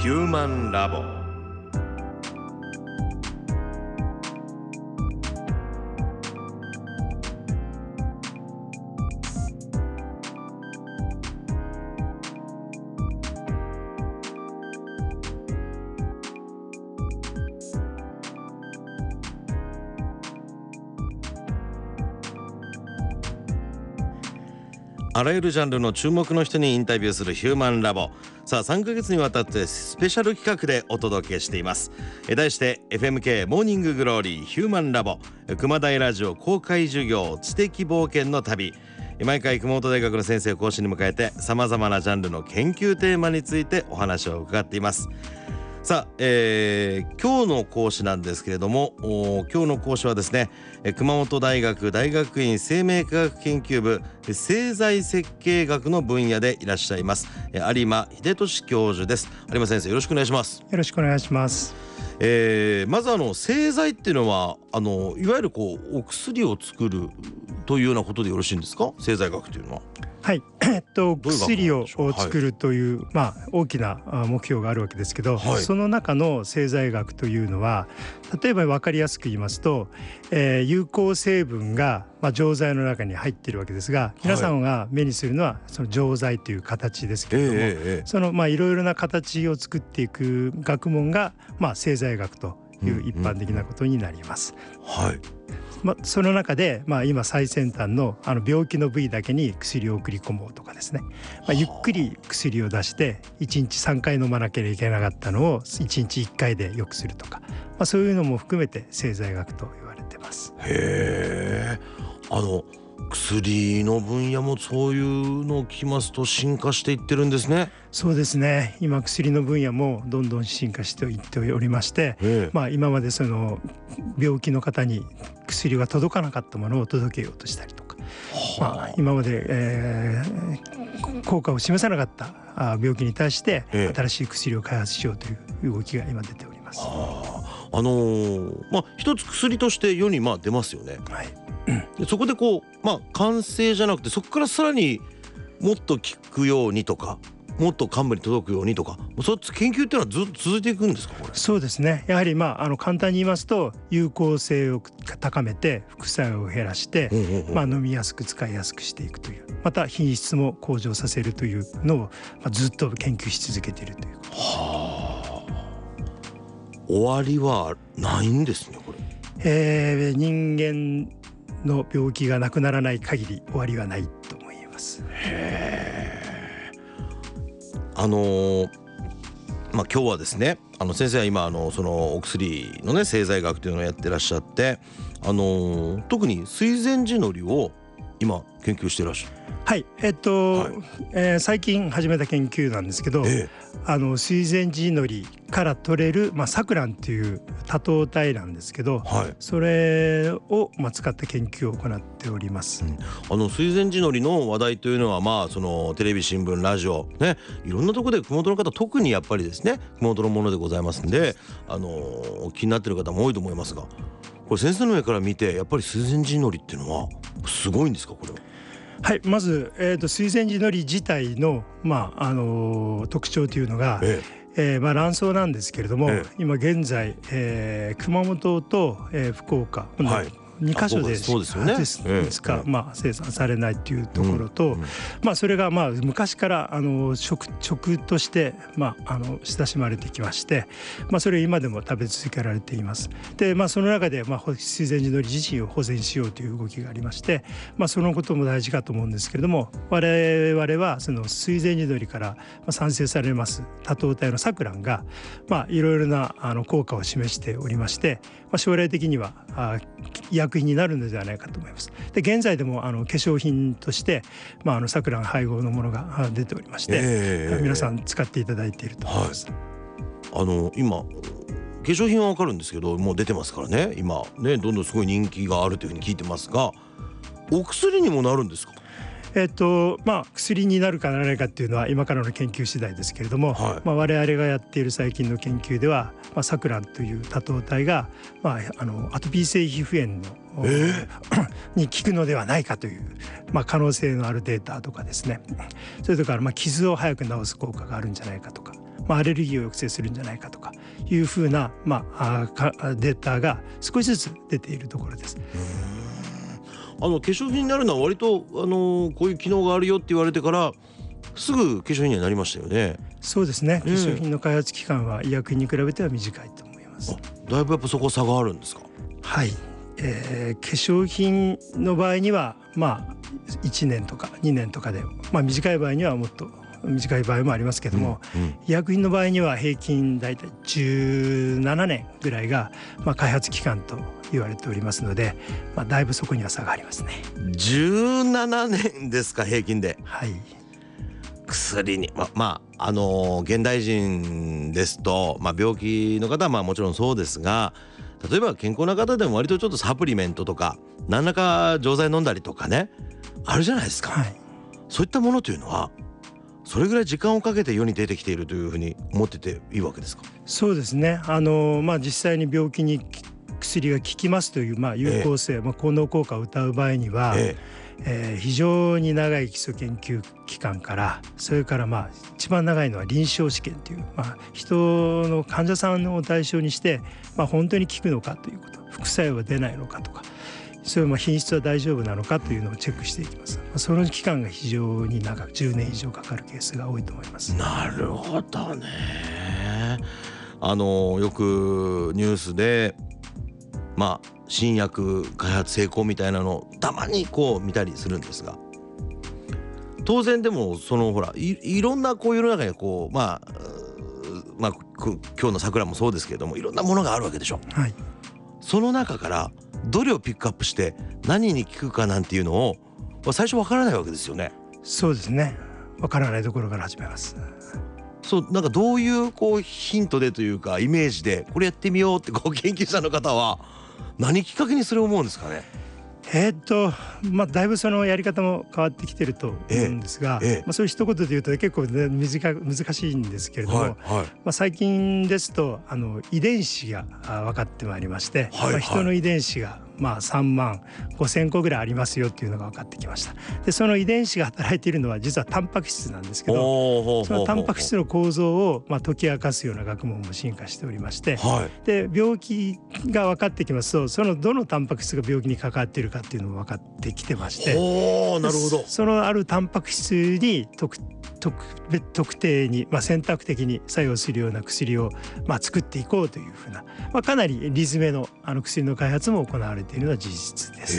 ヒューマンラボ。あらゆるジャンルの注目の人にインタビューするヒューマンラボ。さあ3ヶ月にわたってスペシャル企画でお届けしています。題して FMK モーニンググローリーヒューマンラボ熊谷ラジオ公開授業知的冒険の旅。毎回熊本大学の先生を講師に迎えてさまざまなジャンルの研究テーマについてお話を伺っています。さあ、今日の講師なんですけれども、今日の講師はですね、熊本大学大学院生命科学研究部製剤設計学の分野でいらっしゃいます有馬秀俊教授です。有馬先生、よろしくお願いします。 よろしくお願いします。 まず製剤っていうのはいわゆるお薬を作るというようなことでよろしいんですか？製剤学というのは。 はい、薬を作るという、大きな目標があるわけですけど、その中の製剤学というのは、例えば分かりやすく言いますと、有効成分が、錠剤の中に入っているわけですが、皆さんが目にするのはその錠剤という形ですけれども、そのいろいろな形を作っていく学問が、製剤学という一般的なことになります。その中で、今最先端の病気の部位だけに薬を送り込もうとかですね、ゆっくり薬を出して1日3回飲まなければいけなかったのを1日1回で良くするとか、そういうのも含めて製剤学と言われてます。 へー、薬の分野もそういうのを聞きますと進化していってるんですね。 そうですね、今薬の分野もどんどん進化していっておりまして、今までその病気の方に薬が届かなかったものを届けようとしたりとか、今まで、効果を示さなかった病気に対して新しい薬を開発しようという動きが今出ております。 一つ薬として世に出ますよね。でそこで完成じゃなくて、そこからさらにもっと効くようにとか、もっと患部に届くようにとか、そう研究っていうのはずっと続いていくんですか？これ。 そうですね、やはり簡単に言いますと、有効性を高めて副作用を減らして、飲みやすく使いやすくしていくという、また品質も向上させるというのを、ずっと研究し続けているということです。 終わりはないんですね、これ。人間の病気がなくならない限り終わりはないと思います。 今日はですね、先生は今そのお薬のね製剤学というのをやってらっしゃって、特に水前寺のりを今研究していらっしゃる。 最近始めた研究なんですけど、水前寺のりから取れる、サクランっていう多糖体なんですけど、それを、使った研究を行っております。 水前寺のりの話題というのは、そのテレビ新聞ラジオね、いろんなところで熊本の方、特にやっぱりですね熊本のものでございますんで、気になっている方も多いと思いますが、これ先生の目から見てやっぱり水前寺のりっていうのはすごいんですか？これは。 まず、水前寺のり自体の、特徴というのが、卵巣なんですけれども、今現在、熊本と、福岡、2カ所でしか生産されないというところと、それが昔から食として親しまれてきまして、それを今でも食べ続けられています。で、その中で水前寺のり自身を保全しようという動きがありまして、そのことも大事かと思うんですけれども、我々はその水前寺のりから産生されます多糖体のサクランがいろいろな効果を示しておりまして、将来的には医薬品になるのではないかと思います。で、現在でも化粧品としてサクラン配合のものが出ておりまして、皆さん使っていただいていると思います。 今化粧品は分かるんですけど、もう出てますからね、今ね、どんどんすごい人気があるというふうに聞いてますが、お薬にもなるんですか？ 薬になるかならないかっていうのは今からの研究次第ですけれども、我々がやっている最近の研究では、サクランという多糖体が、アトピー性皮膚炎の、に効くのではないかという、可能性のあるデータとかですね、それから傷を早く治す効果があるんじゃないかとか、 アレルギーを抑制するんじゃないかとかいうふうな、データが少しずつ出ているところです。 化粧品になるのは割とこういう機能があるよって言われてからすぐ化粧品にはなりましたよね。 そうですね、化粧品の開発期間は医薬品に比べては短いと思います。 だいぶやっぱそこ差があるんですか？ はい、化粧品の場合には1年とか2年とかで、短い場合にはもっと短い場合もありますけども、医薬品の場合には平均だいたい17年ぐらいが、開発期間と言われておりますので、だいぶそこには差がありますね。 17年ですか、平均で。 はい。 薬に現代人ですと、病気の方はもちろんそうですが、例えば健康な方でも割とちょっとサプリメントとか何らか錠剤飲んだりとかね、あるじゃないですか、はい、そういったものというのはそれぐらい時間をかけて世に出てきているというふうに思ってていいわけですか？ そうですね、実際に病気に薬が効きますという有効性、効能効果を謳う場合には、非常に長い基礎研究期間から、それから一番長いのは臨床試験という、人の患者さんを対象にして、本当に効くのかということ、副作用は出ないのかとか、それ品質は大丈夫なのかというのをチェックしていきます。その期間が非常に長く10年以上かかるケースが多いと思います。 なるほどね。よくニュースで新薬開発成功みたいなのたまに見たりするんですが、当然でもいろんな世の中に今日の桜もそうですけれども、いろんなものがあるわけでしょ、はい、その中からどれをピックアップして何に効くかなんていうのを最初わからないわけですよね。 そうですね、わからないところから始めます。 どういうヒントでというかイメージでこれやってみようって研究者の方は何きっかけにそれを思うんですかね？ だいぶそのやり方も変わってきてると思うんですが、そういう一言で言うと結構、難しいんですけれども、最近ですと遺伝子が分かってまいりまして、人の遺伝子が3万5,000個ぐらいありますよっていうのが分かってきました。でその遺伝子が働いているのは実はタンパク質なんですけど、そのタンパク質の構造を解き明かすような学問も進化しておりまして、で病気が分かってきますと、そのどのタンパク質が病気に関わっているかっていうのも分かってきてまして、 なるほど。 そのあるタンパク質に特定に、選択的に作用するような薬を作っていこうというふうな、かなり理詰めの薬の開発も行われているのは事実です。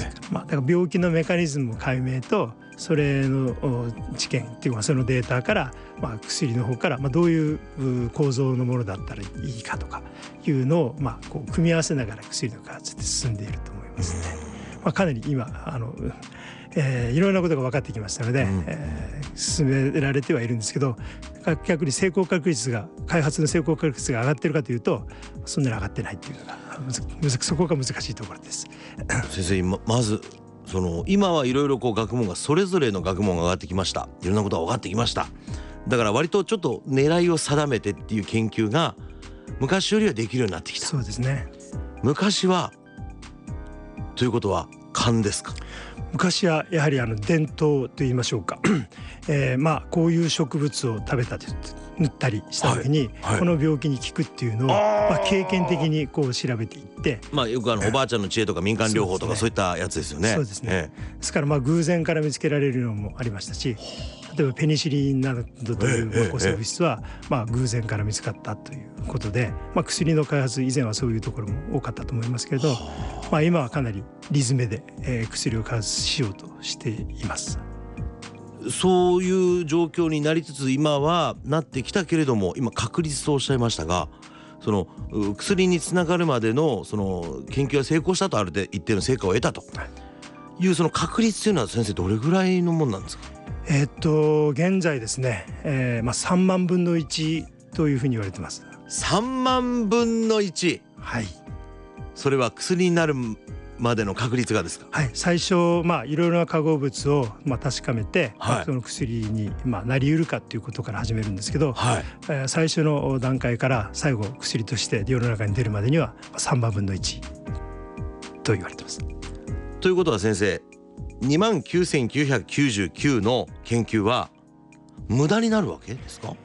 だから病気のメカニズム解明とそれの知見っていうか、そのデータから、薬の方から、どういう構造のものだったらいいかとかいうのを、組み合わせながら薬の開発って進んでいると思いますね。かなり今いろんなことが分かってきましたので、進められてはいるんですけど、逆に開発の成功確率が上がっているかというと、そんなに上がってないっていうのがそこが難しいところです。 先生、まず今はいろいろ学問がそれぞれの学問が上がってきました。いろんなことが分かってきました。だから割とちょっと狙いを定めてっていう研究が昔よりはできるようになってきた。 そうですね。 昔はということは勘ですか？ 昔はやはり伝統といいましょうか、こういう植物を食べたり塗ったりした時に、この病気に効くっていうのを、経験的に調べていって、 よくおばあちゃんの知恵とか民間療法とかそういったやつですよね。 そうですね、ですから偶然から見つけられるのもありましたし、例えばペニシリンなどという抗生物質は偶然から見つかったということで、薬の開発以前はそういうところも多かったと思いますけれど、今はかなり理詰めで薬を開発しようとしています。 そういう状況になりつつ今はなってきたけれども、今確率とおっしゃいましたが、その薬につながるまでのその研究が成功したと、ある一定の成果を得たというその確率というのは先生どれぐらいのもんなんですか？ 現在ですね、3万分の1というふうに言われてます。 3万分の1。 はい。 それは薬になるまでの確率がですか？ はい、最初いろいろな化合物を確かめて、その薬になりうるかということから始めるんですけど、最初の段階から最後薬として世の中に出るまでには3万分の1と言われてます。 ということは先生、29,999の研究は無駄になるわけですか？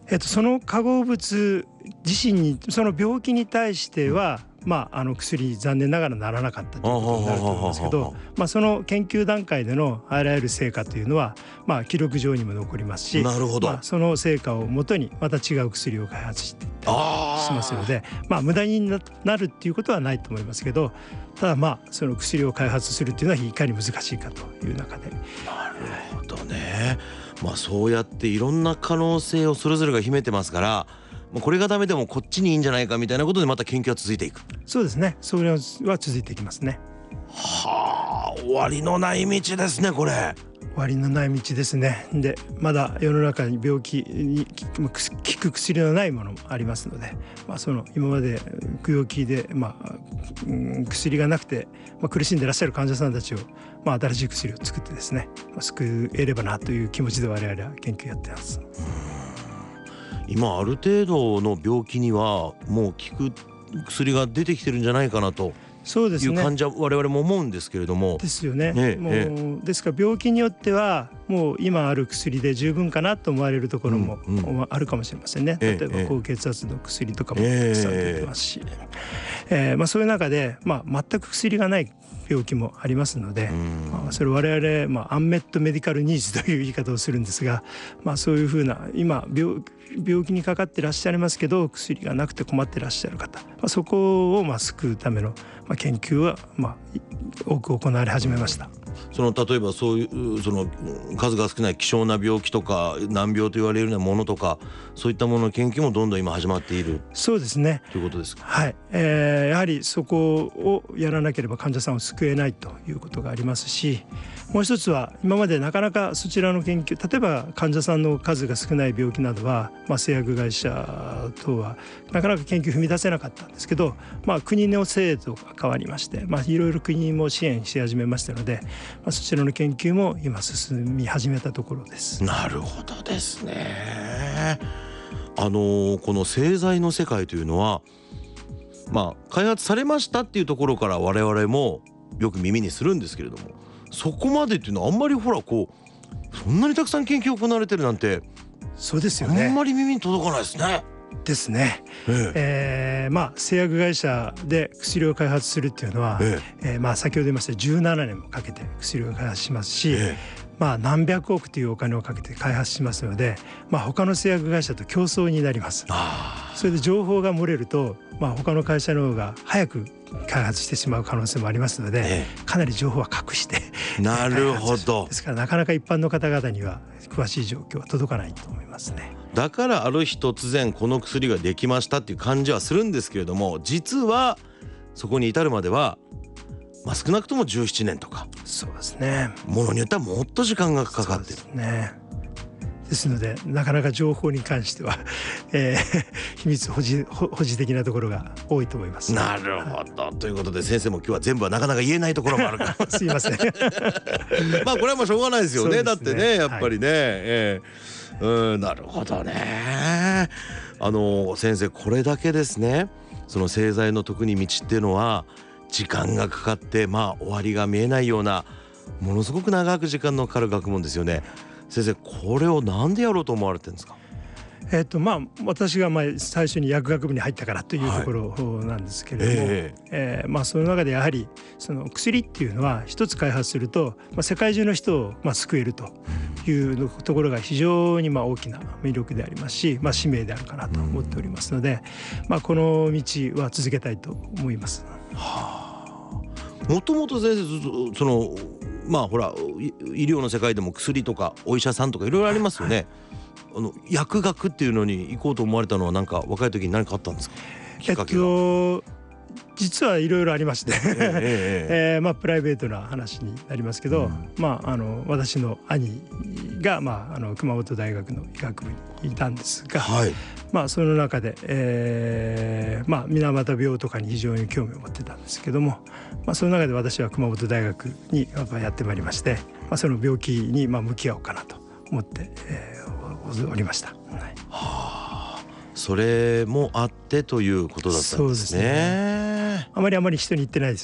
その化合物自身にその病気に対しては、薬残念ながらならなかったということになると思うんですけど、その研究段階でのあらゆる成果というのは、記録上にも残りますし、 なるほど、 その成果をもとにまた違う薬を開発していったりしますので、無駄になるっていうことはないと思いますけど、ただその薬を開発するっていうのはいかに難しいかという中で。 なるほどね。そうやっていろんな可能性をそれぞれが秘めてますから、これがダメでもこっちにいいんじゃないかみたいなことでまた研究は続いていく。 そうですね、それは続いていきますね。 はあ、終わりのない道ですねこれ。 終わりのない道ですね。でまだ世の中に病気に効く薬のないものもありますので、その今まで病気で、薬がなくて、苦しんでいらっしゃる患者さんたちを、新しい薬を作ってですね、救えればなという気持ちで我々は研究やっています。 今ある程度の病気にはもう効く薬が出てきてるんじゃないかなという感じは我々も思うんですけれども。 ですよね。ですから病気によってはもう今ある薬で十分かなと思われるところもあるかもしれませんね。例えば高血圧の薬とかもたくさん出てますし、そういう中で、全く薬がない病気もありますので、それ我々、アンメットメディカルニーズという言い方をするんですが、そういうふうな今病気にかかってらっしゃいますけど薬がなくて困ってらっしゃる方、そこを救うための研究は多く行われ始めました。 例えばそういう数が少ない希少な病気とか難病と言われるようなものとか、そういったものの研究もどんどん今始まっている。 そうですね、 ということですか。 はい、やはりそこをやらなければ患者さんを救えないということがありますし、もう一つは今までなかなかそちらの研究、例えば患者さんの数が少ない病気などは、製薬会社等はなかなか研究踏み出せなかったんですけど、国の制度が変わりまして、いろいろ国も支援し始めましたので、そちらの研究も今進み始めたところです。 なるほどですね。この製剤の世界というのは、開発されましたっていうところから我々もよく耳にするんですけれども、そこまでっていうのはあんまりそんなにたくさん研究行われてるなんて、 そうですよね、 あんまり耳に届かないですね。 ですね。製薬会社で薬を開発するっていうのは、先ほど言いました17年もかけて薬を開発しますし、何百億というお金をかけて開発しますので、他の製薬会社と競争になります。それで情報が漏れると、他の会社の方が早く開発してしまう可能性もありますので、かなり情報は隠してなるほど。 ですからなかなか一般の方々には詳しい状況は届かないと思いますね。 だからある日突然この薬ができましたっていう感じはするんですけれども、実はそこに至るまでは、少なくとも17年とか、 そうですね、 ものによってはもっと時間がかかってる。 そうですね。ですのでなかなか情報に関しては、秘密保持的なところが多いと思います。 なるほど、ということで先生も今日は全部はなかなか言えないところもあるからすいませんこれはもうしょうがないですよ ね。だってね、やっぱりね、なるほどね。先生、これだけですね、その製剤の特に道っていうのは時間がかかって、終わりが見えないようなものすごく長く時間のかかる学問ですよね。先生、これをなんでやろうと思われてるんですか？ 私が最初に薬学部に入ったからというところなんですけれども、その中でやはりその薬っていうのは一つ開発すると、世界中の人を救えるというところが非常に大きな魅力でありますし、使命であるかなと思っておりますので、この道は続けたいと思います。 もともと先生、ほら医療の世界でも薬とかお医者さんとかいろいろありますよね。薬学っていうのに行こうと思われたのはなんか若い時に何かあったんですか？きっかけは。 実はいろいろありましてプライベートな話になりますけど、私の兄が、熊本大学の医学部にいたんですが、その中で、水俣病とかに非常に興味を持ってたんですけども、その中で私は熊本大学にやってまいりまして、その病気に向き合おうかなと思って、おりました。 それもあってということだったんですね。そうですね。 あまり人に言ってないです。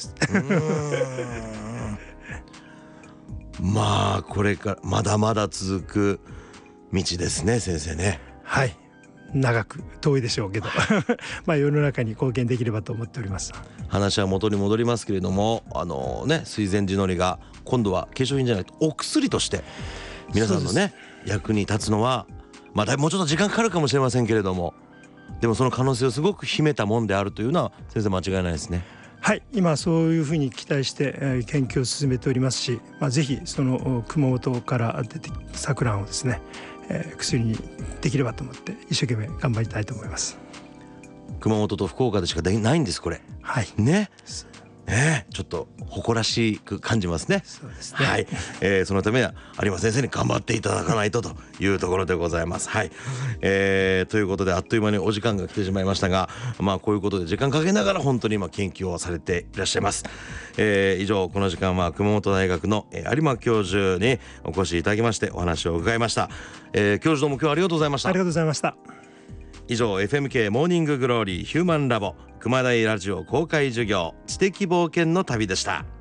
これからまだまだ続く道ですね、先生ね。 はい、 長く遠いでしょうけどまあ世の中に貢献できればと思っております。 話は元に戻りますけれども、水前寺のりが今度は化粧品じゃないとお薬として皆さんのね役に立つのは、まあもうちょっと時間かかるかもしれませんけれども、でもその可能性をすごく秘めたもんであるというのは先生間違いないですね。 はい、今そういうふうに期待して、研究を進めておりますし、ぜひその熊本から出て錯乱をですね、薬にできればと思って一生懸命頑張りたいと思います。 熊本と福岡でしかないんですこれ。 はいね。ちょっと誇らしく感じますね。 そうですね。 はい、そのためには有馬先生に頑張っていただかないとというところでございます。はい、ということであっという間にお時間が来てしまいましたが、まあこういうことで時間かけながら本当に今研究をされていらっしゃいます。以上この時間は熊本大学の有馬教授にお越しいただきましてお話を伺いました。教授どうも今日はありがとうございました。 ありがとうございました。 以上 FMK モーニンググローリーヒューマンラボ熊大ラジオ公開授業知的冒険の旅でした。